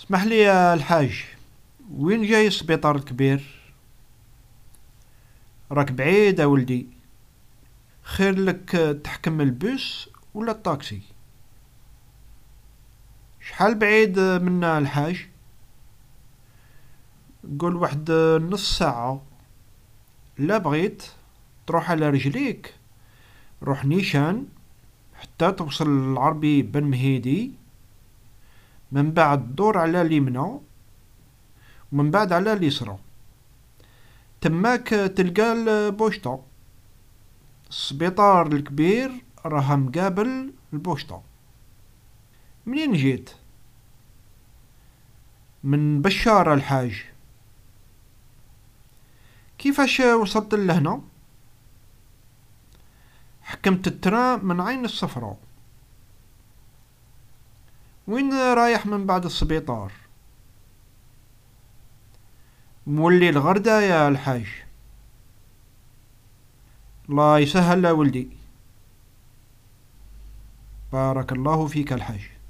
اسمح لي يا الحاج، وين جاي السبيطار الكبير؟ راك بعيد يا ولدي. خير لك تحكم البوس ولا الطاكسي؟ شحال بعيد منا الحاج؟ قول واحد نص ساعة. لا بغيت تروح على رجليك روح نيشان حتى توصل للعربي بن مهيدي، من بعد دور على اليمنى ومن بعد على اليسرى، تماك تلقى البوشطة. السبيطار الكبير راها مقابل البوشطة. منين جيت؟ من بشارة الحاج. كيفاش وصلت لهنا؟ حكمت التران من عين الصفراء. وين رايح من بعد السبيطار؟ مولي الغردة يا الحاج. الله يسهل يا ولدي. بارك الله فيك الحاج.